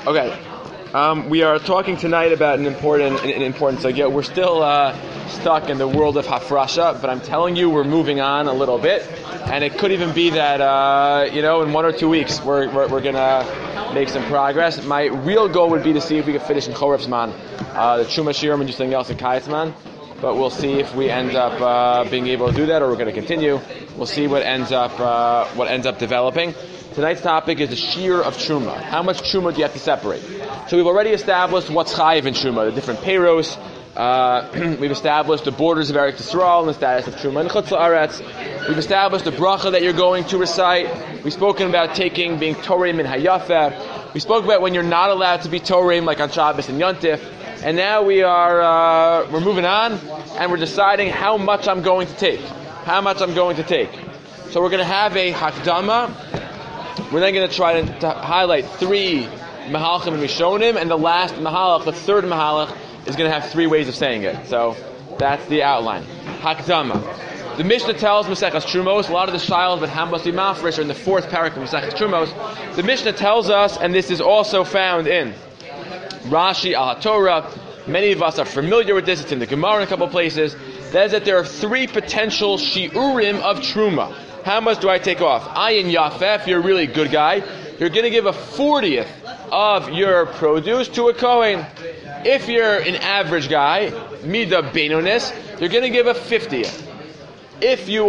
Okay, we are talking tonight about an important subject. We're still stuck in the world of hafrasha, but I'm telling you, we're moving on a little bit, and it could even be that in 1 or 2 weeks we're gonna make some progress. My real goal would be to see if we can finish in Choref Zman, the Truma Shiurim and just something else in Kaitzman. But we'll see if we end up being able to do that, or we're going to continue. We'll see what ends up developing. Tonight's topic is the shear of truma. How much truma do you have to separate? So we've already established what's chayiv in truma, the different peiros. We've established the borders of Eretz Yisrael and the status of truma in Chutz La'aretz. We've established the bracha that you're going to recite. We've spoken about being Torah min hayafeh. We spoke about when you're not allowed to be Torah, like on Shabbos and Yontif. And now we're moving on, and we're deciding how much I'm going to take. So we're going to have a hakdama. We're then going to try to highlight 3 mahalchim and rishonim, and the last mahalach, the third mahalach, is going to have 3 ways of saying it. So that's the outline. Hakdama. The Mishnah tells Maseches Trumos, a lot of the shilos but Hambasi Mafresh are in the 4th parak of Maseches Trumos. The Mishnah tells us, and this is also found in Rashi al HaTorah, many of us are familiar with this, it's in the Gemara in a couple of places, that is that there are 3 potential shiurim of truma. How much do I take off? Ayin Yafeh, if you're a really good guy, you're going to give a 40th of your produce to a Kohen. If you're an average guy, Mida Beinonis, you're going to give a 50th. If you're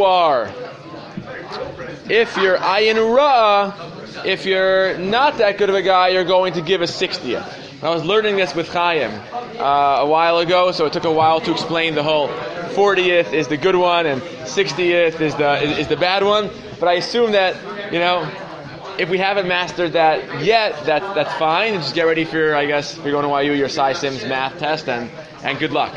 Ayin Ra'ah, if you're not that good of a guy, you're going to give a 60th. I was learning this with Chaim a while ago, so it took a while to explain the whole 40th is the good one and 60th is the bad one. But I assume that, if we haven't mastered that yet, that's fine. Just get ready for, I guess, if you're going to YU, your Cy Sims math test, and good luck.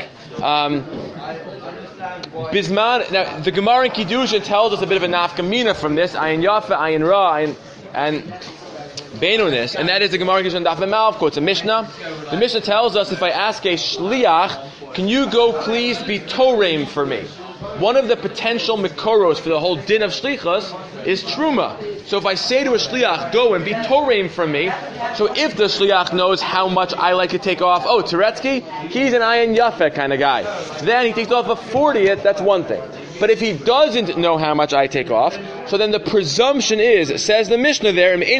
Bisman, now the Gemara in Kiddushin tells us a bit of a nafkamina from this, Ayin Yafa, Ayin Ra, and Beinonis, and that is the Gemara in Daf Mem quotes a Mishnah. The Mishnah tells us, if I ask a shliach, can you go please be Toreim for me? One of the potential mikoros for the whole din of shlichus is truma. So if I say to a shliach, go and be Toreim for me, so if the shliach knows how much I like to take off, Turetsky, he's an Ayin Yafeh kind of guy. Then he takes off a 40th, that's one thing. But if he doesn't know how much I take off, so then the presumption is, says the Mishnah there, that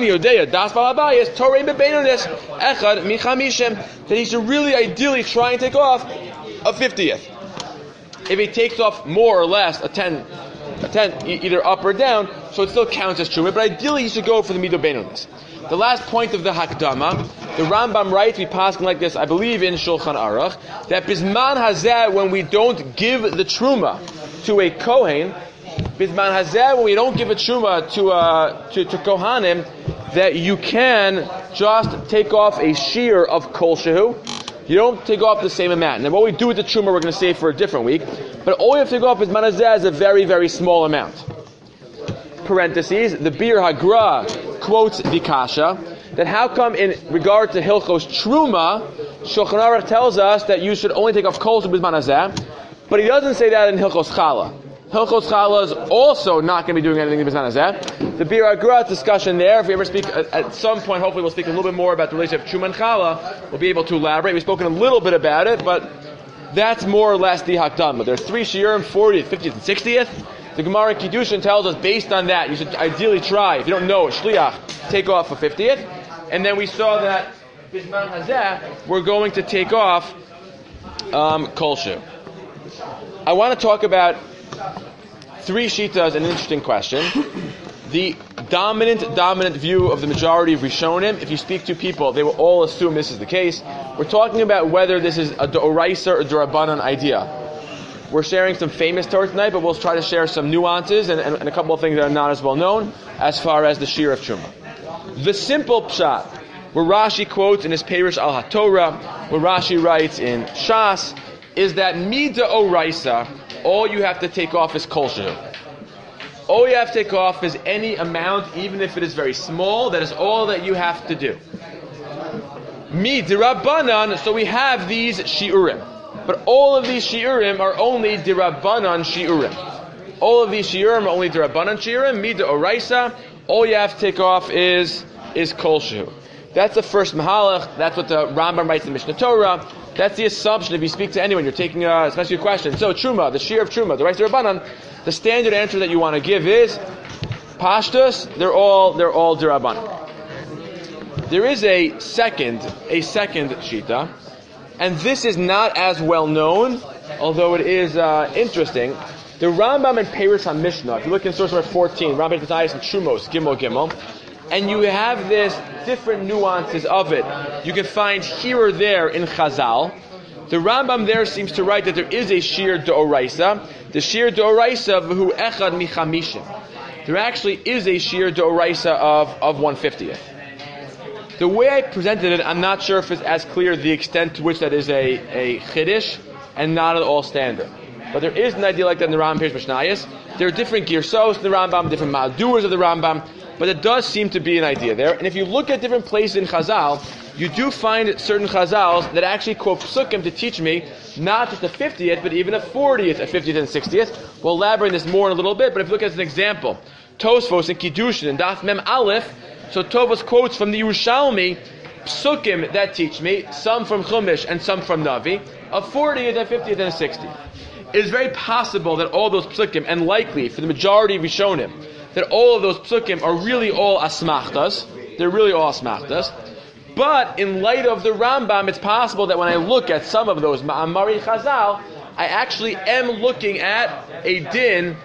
he should really ideally try and take off a 50th. If he takes off more or less, a 10, either up or down, so it still counts as truma, but ideally he should go for the mido beinonis. The last point of the hakdama, the Rambam writes, we pass like this, I believe in Shulchan Aruch, that bisman hazeh, when we don't give the truma to a kohen, bisman hazeh, when we don't give a truma to kohanim, that you can just take off a shear of kol shehu. You don't take off the same amount. Now what we do with the truma we're going to save for a different week, but all you have to take off is bisman hazeh is a very, very small amount. Parentheses, the Bir Hagra quotes the Kasha, that how come in regard to Hilchos Truma, Shulchan Aruch tells us that you should only take off kol shehu bisman hazeh, but he doesn't say that in Hilchos Chala. Hilchos Chala is also not going to be doing anything in bisman hazeh. The Bir Hagra discussion there, if we ever speak, at some point, hopefully we'll speak a little bit more about the relationship of Truma and Chala, we'll be able to elaborate. We've spoken a little bit about it, but that's more or less the Hakdama. There are 3 shiurim, 40th, 50th, and 60th. The Gemara in Kiddushin tells us, based on that, you should ideally try, if you don't know, shliach, take off a 50th. And then we saw that bisman hazeh, we're going to take off kol shehu. I want to talk about 3 shitas, an interesting question. The dominant view of the majority of Rishonim, if you speak to people, they will all assume this is the case. We're talking about whether this is a d'oraisa or d'rabanan idea. We're sharing some famous Torah tonight, but we'll try to share some nuances and a couple of things that are not as well known as far as the shear of Truma. The simple pshat, where Rashi quotes in his Perush al HaTorah, where Rashi writes in Shas, is that mida oraisa, all you have to take off is kol shehu. All you have to take off is any amount, even if it is very small, that is all that you have to do. Midrabanan, so we have these shiurim. But all of these shiurim are only dirabanan shiurim. All of these shiurim are only dirabanan shiurim. Mida oraisa. All you have to take off is kol shehu. That's the first mahalach. That's what the Rambam writes in Mishnah Torah. That's the assumption if you speak to anyone, you're taking especially a question. So Truma, the shear of Truma, the rice Rabbanan, the standard answer that you want to give is Pashtus. They're all Dirabanan. There is a second shita, and this is not as well known, although it is interesting. The Rambam and Perush HaMishnah, if you look in source number 14, Rambam Matthias and Shumos, Gimel, and you have this different nuances of it. You can find here or there in Chazal. The Rambam there seems to write that there is a shir d'oraisa. The shir d'oraisa v'hu echad michamishim. There actually is a shir d'oraisa of 1/50th. The way I presented it, I'm not sure if it's as clear the extent to which that is a chiddush and not at all standard. But there is an idea like that in the Rambam Perush Mishnayos. There are different girsos in the Rambam, different ma'aduras of the Rambam, but it does seem to be an idea there. And if you look at different places in Chazal, you do find certain Chazals that actually quote psukim to teach me not just a 50th, but even a 40th, a 50th and 60th. We'll elaborate on this more in a little bit, but if you look at an example, Tosfos and Kiddushin and Daf Mem Aleph, so Tovos quotes from the Yerushalmi, psukim that teach me, some from Chumash and some from Navi, a 40th, a 50th, and a 60th. It is very possible that all those psukim, and likely for the majority of Rishonim, that all of those psukim are really all asmachtas. They're really all asmachtas. But in light of the Rambam, it's possible that when I look at some of those Ma'amari Chazal, I actually am looking at a din.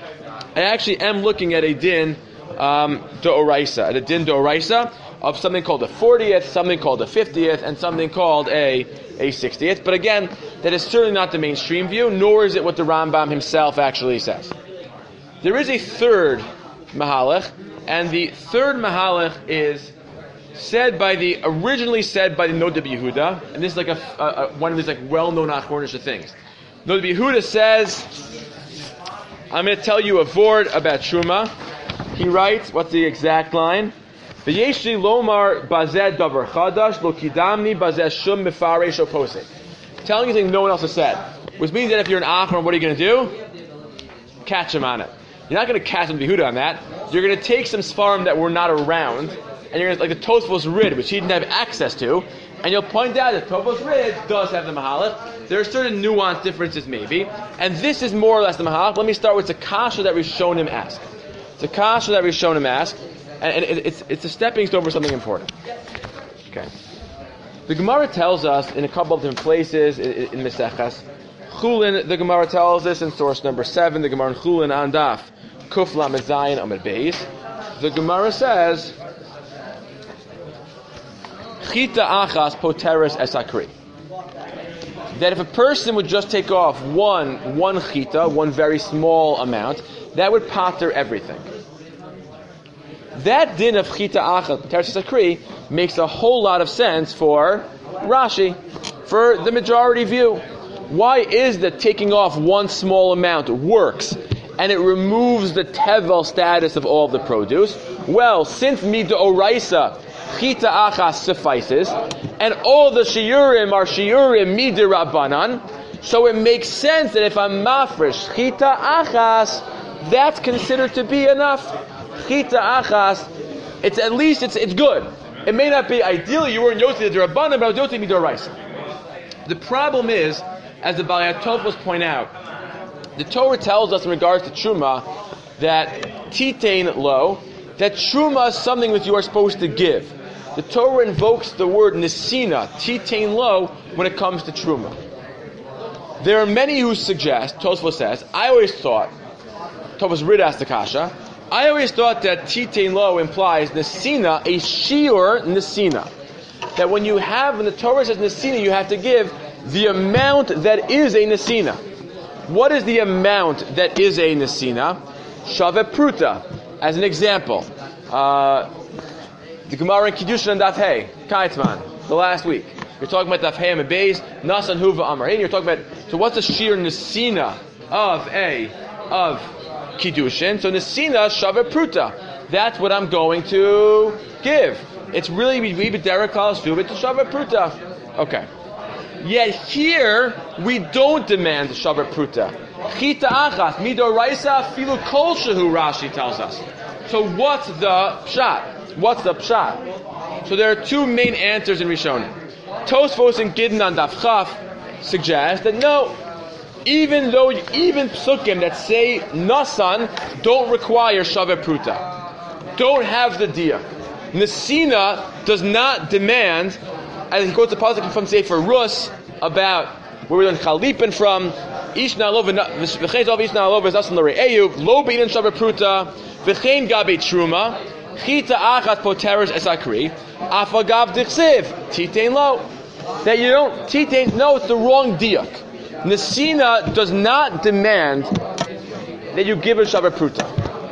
D'oraisa, a din d'oraisa of something called a 40th, something called a 50th, and something called a 60th. But again, that is certainly not the mainstream view, nor is it what the Rambam himself actually says. There is a third mahalach, and the third mahalach is originally said by the Nodab Yehuda, and this is like one of these like well-known Achronisha things. Nodab Yehuda says, I'm going to tell you a vort about Truma. He writes, what's the exact line? V'yeshli lomar bazed davar chadash lo kidamni bazed shum mefaresh o posek. Telling you things no one else has said. Which means that if you're an Achron, what are you going to do? Catch him on it. You're not going to catch him Yehuda on that. You're going to take some Sfarim that were not around, and you're going to, like the Tosfos Rid, which he didn't have access to, and you'll point out that Tosfos Rid does have the Mahalach. There are certain nuanced differences maybe, and this is more or less the Mahalach. Let me start with the Kasha that Rishonim ask. It's a Kasha that Rishonim ask, and it's a stepping stone for something important. Okay. The Gemara tells us in a couple of different places in Mesechas Chulin, the Gemara tells us in source number 7, the Gemara in Chulin on Daf Kuf Lamed Zayin Amud Beis. The Gemara says, Chita achas poteres esakri. That if a person would just take off one chita, one very small amount, that would pater everything. That din of chita achas poteres esakri makes a whole lot of sense for Rashi, for the majority view. Why is that taking off one small amount works, and it removes the tevel status of all of the produce? Well, since mid'oraisa chita achas suffices, and all the shiurim are shiurim mid'rabanan, so it makes sense that if I'm mafresh chita achas, that's considered to be enough. Chita achas, it's at least it's good. It may not be ideally you weren't yotzi d'rabanan, but yotzi mid'oraisa. The problem is, as the Balei HaTosfos point out, the Torah tells us in regards to Truma that Titain Lo, that Truma is something that you are supposed to give. The Torah invokes the word Nesina, Titain Lo, when it comes to Truma. There are many who suggest, Tosfos says, I always thought, Tosfos Rid asked the Kasha, I always thought that Titain Lo implies Nesina, a Shiur Nesina. That when the Torah says Nesina, you have to give the amount that is a Nesina. What is the amount that is a Nesina? Shave Pruta. As an example, the Gemara in Kiddushin and Daf Hey, Kaitzman, the last week. You're talking about Daf Hey and Beis, Nasan Huva Amarin. You're talking about, so what's the sheer Nesina of Kiddushin? So Nesina Shave Pruta. That's what I'm going to give. It's really, we b'derek kal shuvit to Shave Pruta. Okay. Yet here, we don't demand the Shavar Pruta. Chita achas, midoraisa filu kol shehu, Rashi tells us. So what's the pshat? So there are two main answers in Rishonim. Tosfos and Gidon on Daf Chaf suggest that no, even psukim that say nasan don't require shavet pruta, don't have the dia. Nesina does not demand, as he quotes the pasuk from Sefer Rus about where we learn Chalipin from, Ishna lo v'chein zov Ishna lo v'zasan l're'eyu lo be'inin shavet pruta v'chein gabe truma chita achat poteres esakri afagav dichsev titein lo. That you don't titein, no, it's the wrong diak. Nesina does not demand that you give a shavet pruta.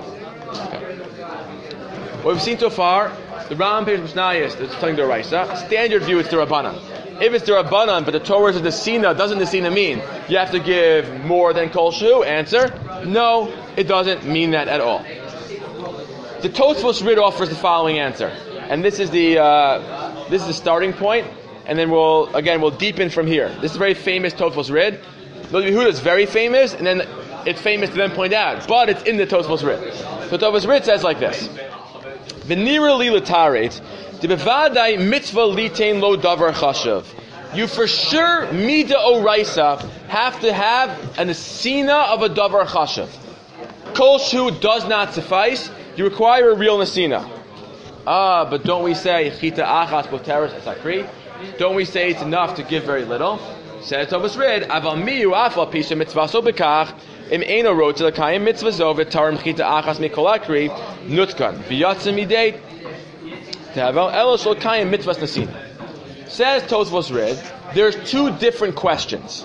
What we've seen so far, the Ram Peiros Mishnayos is telling the Raisa. Standard view, it's the Rabbanan. If it's the Rabbanan, but the Torah is the Nesina, doesn't Nesina mean you have to give more than Kol Shehu? Answer: no, it doesn't mean that at all. The Tosfos Rid offers the following answer, and this is the starting point, and then we'll deepen from here. This is a very famous Tosfos Rid. Lodi Yehuda is very famous, and then it's famous to then point out, but it's in the Tosfos Rid. So Tosfos Rid says like this. V'nira li l'taret, d'bevadai mitzvah litain lo davar chashav. You for sure, mida oraisa, have to have a nesina of a davar chashav. Kol shu does not suffice. You require a real nesina. But don't we say chita achas poteres esakri? Don't we say it's enough to give very little? Says Tosfos Rid, aval miyu afal pisha mitzvah so bekach. Im eno wrote to the Kayim mitzvah zov tarim chita achas mikolakri nutkan v'yatzim midei tehavel elo shel Kayim mitzvahs nesina. Says Tosfos Rid, there's two different questions.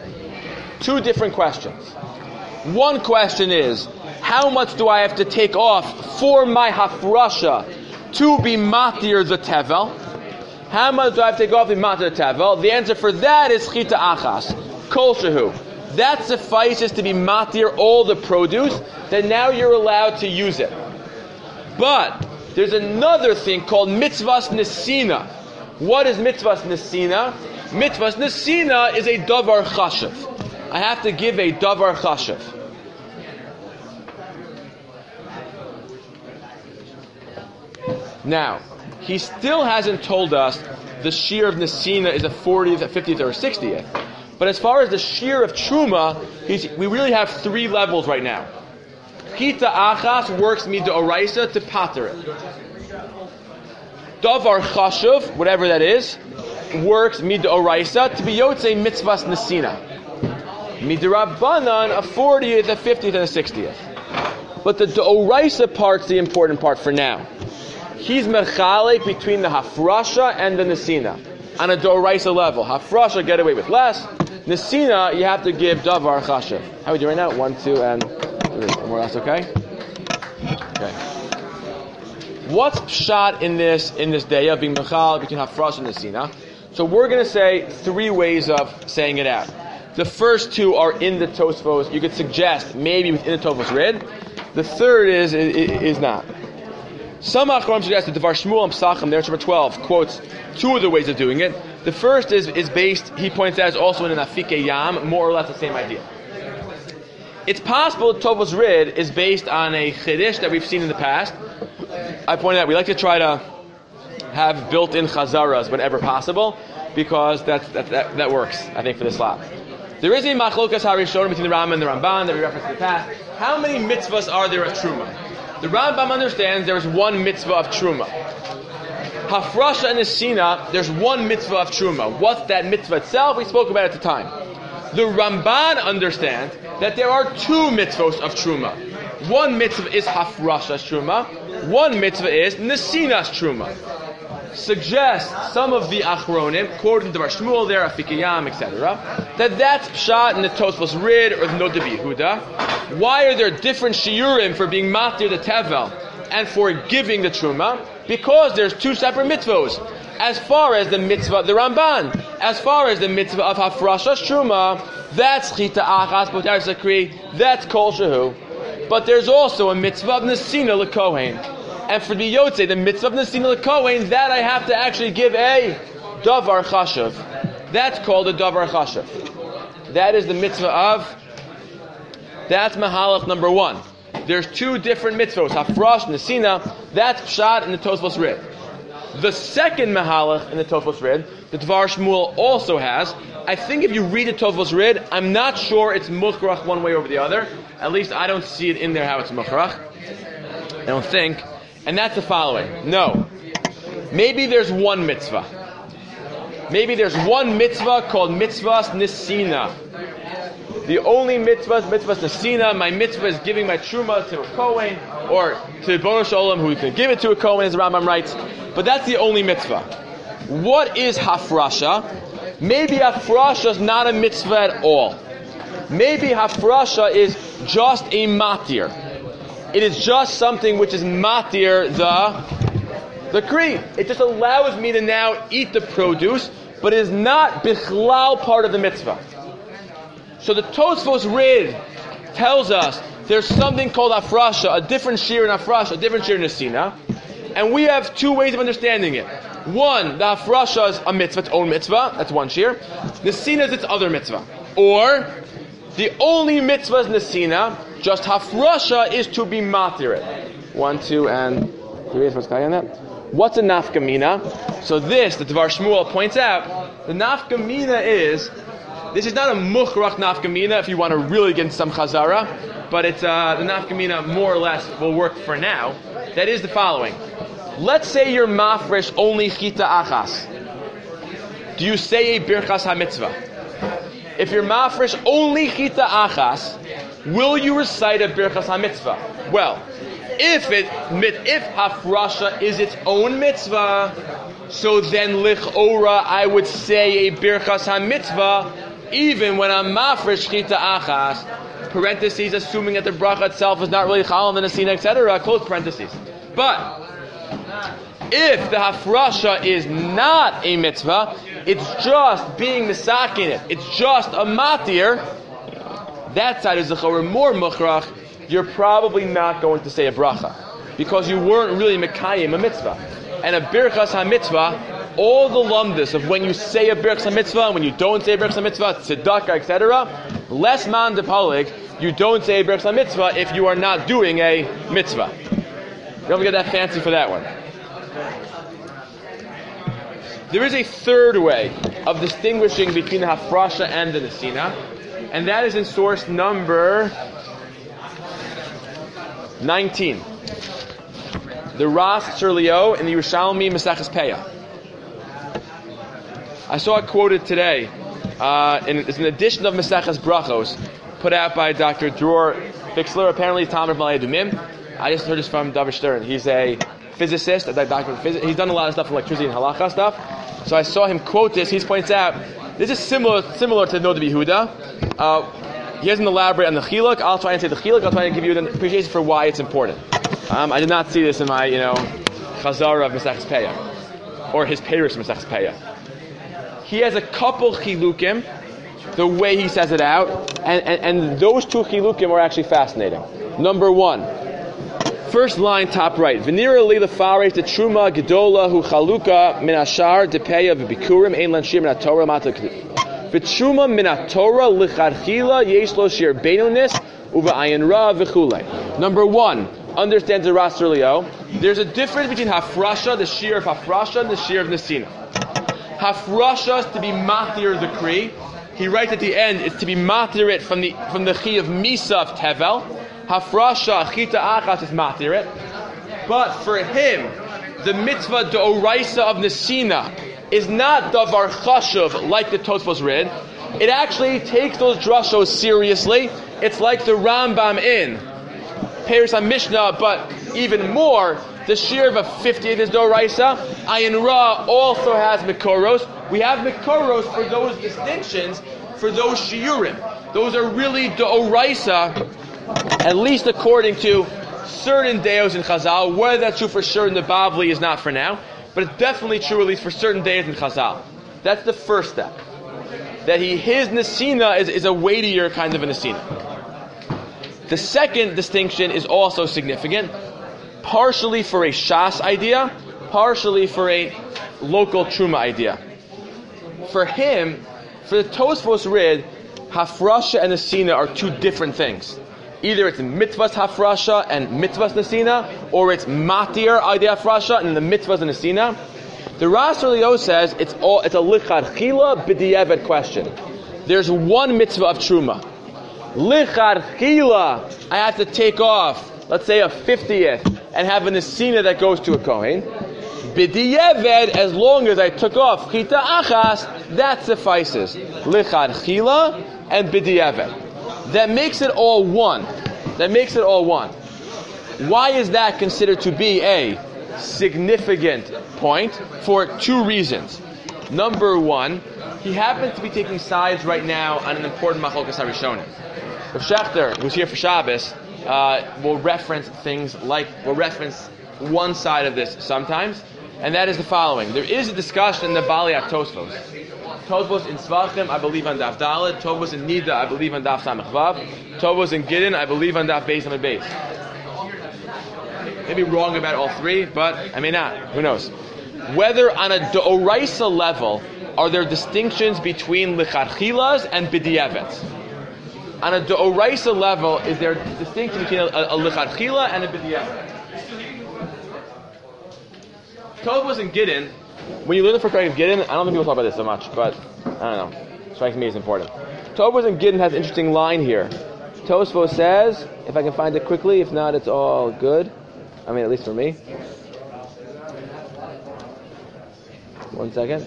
One question is, how much do I have to take off for my hafrasha to be matir the tevel? How much do I have to take off to be matir the tevel? The answer for that is chita achas kol shehu. That suffices to be matir all the produce, then now you're allowed to use it. But there's another thing called mitzvahs nesina. What is mitzvahs nesina? Mitzvahs nesina is a davar chashav. I have to give a davar chashav. Now, he still hasn't told us the shear of nesina is a 40th, a 50th, or a 60th. But as far as the shear of truma, we really have three levels right now. Chita achas works mida oraisa to pater it. Davar chashuv, whatever that is, works mida oraisa to be yotzei mitzvahs nesina. Mida rabbanan, a 40th, a 50th, and a 60th. But the oraisa part's the important part for now. He's mechalek between the hafrasha and the nesina. On a doraisa level, hafrasha get away with less. Nesina, you have to give davar chashav. How are we doing right now? 1, 2, and 3. More or less, okay? Okay. What's pshat in this day of being mechal between hafrasha and nesina? So we're going to say three ways of saying it out. The first two are in the Tosfos. You could suggest maybe within the Tosfos Rid. The third is not. Some Achronim suggest that Devar Shmuel and Pesachim, there, number 12, quotes two of the ways of doing it. The first is based, he points out, is also in an Afike Yam, more or less the same idea. It's possible that Tosfos Rid is based on a Chiddush that we've seen in the past. I pointed out, we like to try to have built-in chazaras whenever possible, because that works, I think, for this slot. There is a Machlokas HaRishonim between the Rambam and the Ramban that we referenced in the past. How many mitzvahs are there of Truma? The Rambam understands there is one mitzvah of Truma. Hafrasha and Nesina, there's one mitzvah of Truma. What's that mitzvah itself? We spoke about it at the time. The Ramban understands that there are two mitzvahs of Truma. One mitzvah is Hafrasha's Truma. One mitzvah is Nesina's Truma. Suggests some of the Achronim, quoting Devar Shmuel there, Afikiyam, etc., that's pshat in the Tosfos Rid or the Noda B'Yehuda. Why are there different shiurim for being matir the tevel and for giving the truma? Because there's two separate mitzvahs. As far as the mitzvah, the Ramban, as far as the mitzvah of hafrashas truma, that's chita achas poteres sakri, that's kol shehu. But there's also a mitzvah of nesina lekohen. And for the Yotze, the mitzvah of Nesina L'Kohen, that I have to actually give a Davar Chashav. That's called a Davar Chashav. That is the mitzvah of, that's Mahalach number 1. There's two different mitzvahs, Hafrash, Nesina, that's Pshat in the Tosfos Rid. The second Mahalach in the Tosfos Rid, the Dvar Shmuel also has. I think if you read the Tosfos Rid, I'm not sure it's Mukhrach one way over the other. At least I don't see it in there how it's Mukhrach. I don't think. And that's the following. No. Maybe there's one mitzvah. Maybe there's one mitzvah called Mitzvahs Nisina. The only mitzvahs Nisina. My mitzvah is giving my truma to a Kohen, or to Bono Sholem, who can give it to a Kohen, as the Rambam writes. But that's the only mitzvah. What is hafrasha? Maybe hafrasha is not a mitzvah at all. Maybe hafrasha is just a matir. It is just something which is matir the kri. It just allows me to now eat the produce, but it is not bichlal part of the mitzvah. So the Tosfos Rid tells us there's something called hafrasha, a different shir in hafrasha, a different shir in nesina, and we have two ways of understanding it. One, the hafrasha is a mitzvah, its own mitzvah, that's one shir. Nesina is its other mitzvah. Or, the only mitzvah is nesina, just hafrasha is to be matir. 1, 2, and 3 is what's going on that. What's a nafkamina? So this, the Dvar Shmuel points out, the nafkamina is, this is not a mukhrach nafkamina if you want to really get into some chazara, but it's the nafkamina more or less will work for now. That is the following. Let's say you're mafresh only chita achas. Do you say a birchas hamitzvah? If you're mafresh only chita achas, will you recite a birchas hamitzvah? Well, if hafrasha is its own mitzvah, so then lichora I would say a birchas hamitzvah even when I'm mafresh chita achas. Parentheses, assuming that the bracha itself is not really chal and the nesina, etc. Close parentheses. But if the hafrasha is not a mitzvah, it's just being misakin it, it's just a matir, that side is the more mukhrach, you're probably not going to say a bracha, because you weren't really mekayim a mitzvah. And a birchas ha-mitzvah, all the lumdus of when you say a birchas ha-mitzvah and when you don't say a birchas ha-mitzvah, tzedakah, etc., less man de palig, you don't say a birchas ha-mitzvah if you are not doing a mitzvah. You don't get that fancy for that one. There is a third way of distinguishing between the hafrasha and the nesina, and that is in source number 19. The Ras Shirlio in the Yerushalmi Maseches Peah. I saw it quoted today. It's an edition of Maseches Brachos put out by Dr. Dror Fixler, apparently Talmud of Malay Dumim. I just heard this from David Stern. He's a physicist, a doctor of physics. He's done a lot of stuff in electricity and halacha stuff. So I saw him quote this. He points out this is similar to Noda Yehuda. He doesn't elaborate on the chiluk. I'll try and say the chiluk. I'll try and give you an appreciation for why it's important. I did not see this in my, chazara of Maseches Peah, or his Peirush Maseches Peah. He has a couple chilukim, the way he says it out, and those two chilukim are actually fascinating. Number one, first line, top right. V'nira li lefaresh the truma gedola hu chaluka min ashar depeya v'bikurim ein lan shir min haTorah matak. V'truma min haTorah licharchila yesh lo shir beinunis uva'ayin ra v'chulei. Number one, understands the Ras Shirlio. There's a difference between hafrasha, the shir of hafrasha, and the shir of nesina. Hafrasha is to be matir the kri. He writes at the end, it's to be matir it from the chi of misa of tevel. Hafrasha, chita achas is matir it. But for him, the mitzvah d'oraisa of nesina is not davar chashuv like the Tosfos Rid. It actually takes those drashos seriously. It's like the Rambam in Peirush HaMishnah, but even more, the shir of a 50th is d'oraisa. Ayin Ra also has mikoros. We have mikoros for those distinctions, for those shiurim. Those are really d'oraisa, at least according to certain deos in Chazal. Whether that's true for sure in the Bavli is not for now, but it's definitely true at least for certain deos in Chazal. That's the first step. That his nesina is a weightier kind of a nesina. The second distinction is also significant, partially for a Shas idea, partially for a local Truma idea. For him, for the Tosfos Rid, hafrasha and nesina are two different things. Either it's mitzvahs hafrasha and mitzvahs nesina, or it's matir idea hafrasha and the mitzvahs and nesina. The Ras Leo says it's a lichad chila b'diavad question. There's one mitzvah of truma. Lichad chila, I have to take off, let's say a 50th, and have a nesina that goes to a kohen. B'diavad, as long as I took off chita achas, that suffices. Lichad chila and b'diavad. That makes it all one. Why is that considered to be a significant point? For two reasons. Number one, he happens to be taking sides right now on an important machlokas harishonim. Rav Shechter, who's here for Shabbos, will reference one side of this sometimes, and that is the following. There is a discussion in the Bali at Tosfos. Tosfos in Svachim, I believe on Daf Daled. Tosfos in Nida, I believe on Daf Samech Vav. Tosfos in Gidin, I believe on Daf Beis and Beis. Maybe wrong about all three, but I may not. Who knows? Whether on a D'oraisa level, are there distinctions between Licharchilas and B'di'evets? On a D'oraisa level, is there a distinction between a Licharchila and a B'di'evet? Tosfos in Gidin, when you learn the first part of Gidin, I don't think people talk about this so much, but I don't know. It strikes me as important. Tosfos in Gidin has an interesting line here. Tosfos says, if I can find it quickly, if not, it's all good. I mean, at least for me. 1 second.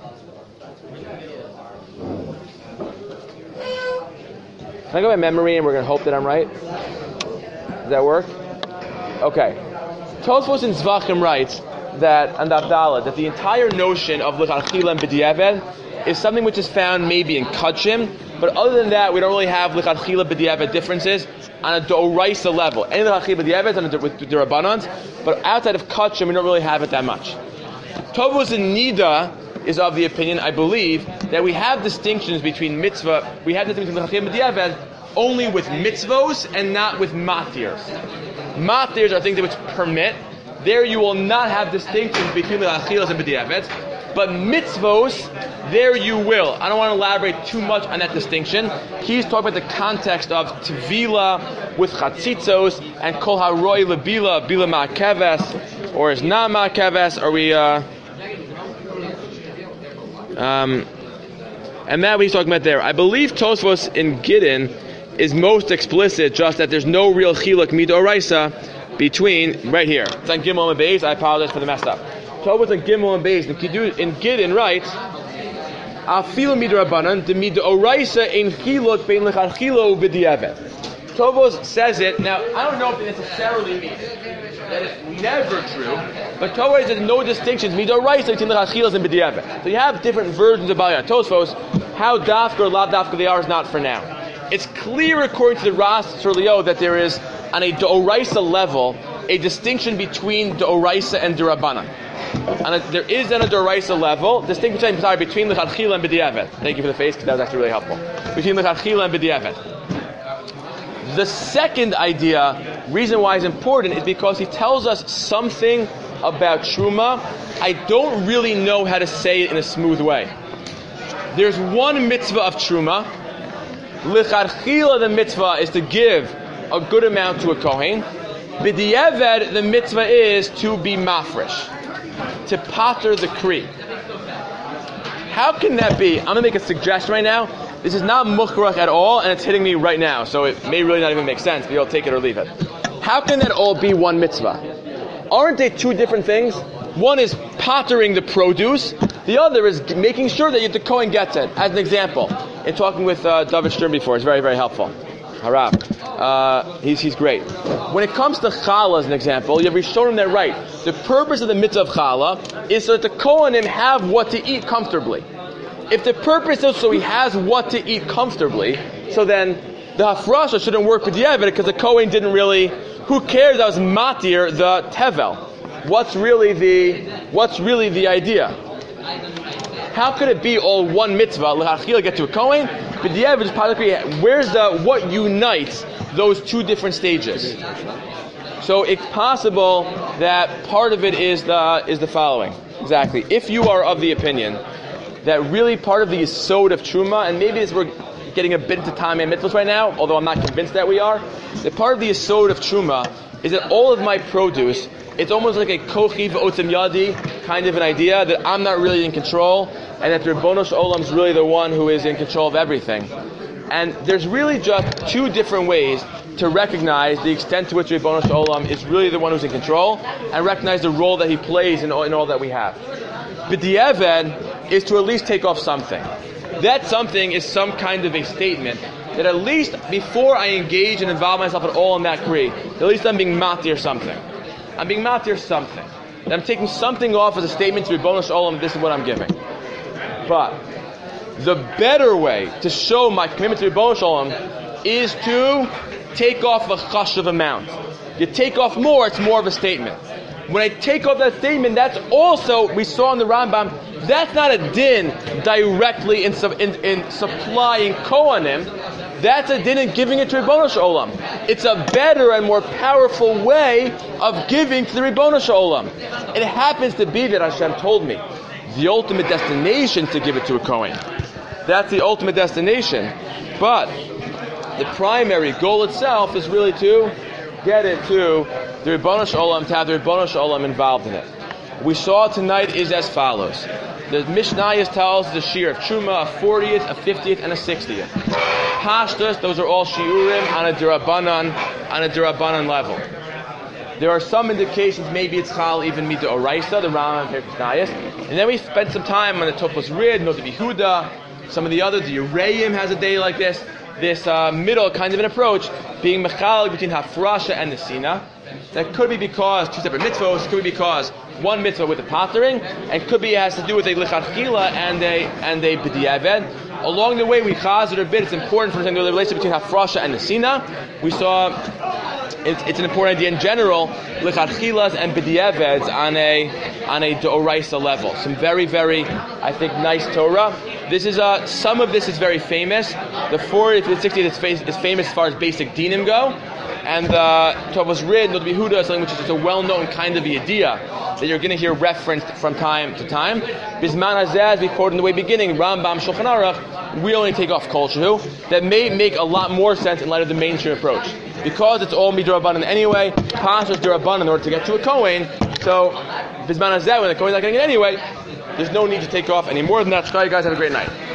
Can I go by memory and we're going to hope that I'm right? Does that work? Okay. Tosfos in Zvachim writes that, on Daf Daled, that the entire notion of Licharchila and B'di'eved is something which is found maybe in Kachim, but other than that, we don't really have Licharchila B'di'eved differences on a D'oraisa level. Any Licharchila B'di'eved with the Rabbanans, but outside of Kachim, we don't really have it that much. Tosfos in Nida is of the opinion, I believe, that we have distinctions between mitzvah, we have distinctions between Licharchila B'di'eved only with mitzvos and not with matirs. Matirs are things which permit. There you will not have distinctions between the achilas and b'di'evet, but mitzvos, there you will. I don't want to elaborate too much on that distinction. He's talking about the context of tevila with chatzitzos and kol haroi lebila, bila ma'keves, or is not ma'keves, are we, and that what he's talking about there. I believe Tosfos in Gidin is most explicit, just that there's no real chiluk midoraisa between, right here. It's on Gimel and Beis. I apologize for the messed up. Tosfos on Gimel and Beis. In Gidin writes, Afilu midrabanan de midoraisa ein chiluk bein lecharchilo b'di'evet. Tosfos says it. Now, I don't know if it necessarily means that it's never true, but Tosfos says no distinctions midoraisa between lechachilas and b'di'evet. So you have different versions of Balei Tosfos. How dafka or lav dafka they are is not for now. It's clear according to the Ras Surlio that there is, on a D'oraisa level, a distinction between D'oraisa and D'Rabbanan. There is on a D'oraisa level, distinction between L'chadchila and B'di'evet. Thank you for the face, because that was actually really helpful. Between L'chadchila and B'di'evet. The second idea, reason why it's important, is because he tells us something about Truma. I don't really know how to say it in a smooth way. There's one mitzvah of Truma. Licharchila, the mitzvah is to give a good amount to a kohen. B'di'eved, the mitzvah is to be mafresh, to pater the kri. How can that be? I'm going to make a suggestion right now. This is not mukhrach at all, and it's hitting me right now, so it may really not even make sense, but you'll take it or leave it. How can that all be one mitzvah? Aren't they two different things? One is patering the produce. The other is making sure that the kohen gets it. As an example, in talking with David Stern before, it's very, very helpful. Harab. He's great. When it comes to challah, as an example, you have shown him that right. The purpose of the mitzvah of challah is so that the kohanim have what to eat comfortably. If the purpose is so he has what to eat comfortably, so then the hafrasha shouldn't work with Yevet because the kohen didn't really. Who cares? That was matir the tevel. What's really the idea? How could it be all one mitzvah? L'chachila get to a kohen, but the average where's what unites those two different stages? So it's possible that part of it is the following. Exactly. If you are of the opinion that really part of the yesod of truma, and maybe we're getting a bit into time and mitzvahs right now, although I'm not convinced that we are, that part of the yesod of truma is that all of my produce, it's almost like a kochi v'otzim yadi, kind of an idea that I'm not really in control, and that the Ribbono Shel Olam is really the one who is in control of everything. And there's really just two different ways to recognize the extent to which Ribbono Shel Olam is really the one who's in control, and recognize the role that he plays in all that we have. B'di'evad is to at least take off something. That something is some kind of a statement that at least before I engage and involve myself at all in that kri, at least I'm being matir something. I'm being matir something. And I'm taking something off as a statement to Ribbono Shel Olam, this is what I'm giving. But the better way to show my commitment to Ribbono Shel Olam is to take off a chashuv amount. You take off more, it's more of a statement. When I take off that statement, that's also, we saw in the Rambam, that's not a din directly in supplying Kohanim. That's a din in giving it to Ribbono Shel Olam. It's a better and more powerful way of giving to the Ribbono Shel Olam. It happens to be that Hashem told me the ultimate destination is to give it to a Kohen. That's the ultimate destination. But the primary goal itself is really to get it to the Ribbono Shel Olam, to have the Ribbono Shel Olam involved in it. We saw tonight is as follows. The Mishnayos tells the shiur of Truma, a 40th, a 50th, and a 60th. Pashtus, those are all shiurim on a derabanan level. There are some indications, maybe it's chal even mida oraisa, the Rambam and Mishnayos. And then we spent some time on the Tofos Rid, Noda B'Yehuda, some of the other, the Yereim has a day like this middle kind of an approach, being mechal between hafrasha and the sina. That could be because two separate mitzvahs, could be because one mitzvah with the pattering, and could be it has to do with a lichatchila and a b'di'eved. Along the way, we chazed a bit. It's important for understanding the relationship between hafrasha and the sina. We saw it's an important idea in general, lichatchilas and b'di'eveds on a d'oraisa level. Some very, very, I think, nice Torah. This is some of this is very famous. The 40th to the 60th is famous as far as basic dinim go. And Tofos Rid, Noda B'Yehuda, is something which is just a well-known kind of idea that you're going to hear referenced from time to time. Bisman Hazeh, as we quoted in the way beginning, Rambam, Shulchan Aruch, we only take off Kol Shehu. That may make a lot more sense in light of the mainstream approach. Because it's all midrabanan anyway, Pashas derabanan in order to get to a Kohen, so Bisman Hazeh, when the Kohen's not getting it anyway, there's no need to take off any more than that. Shkai, guys, have a great night.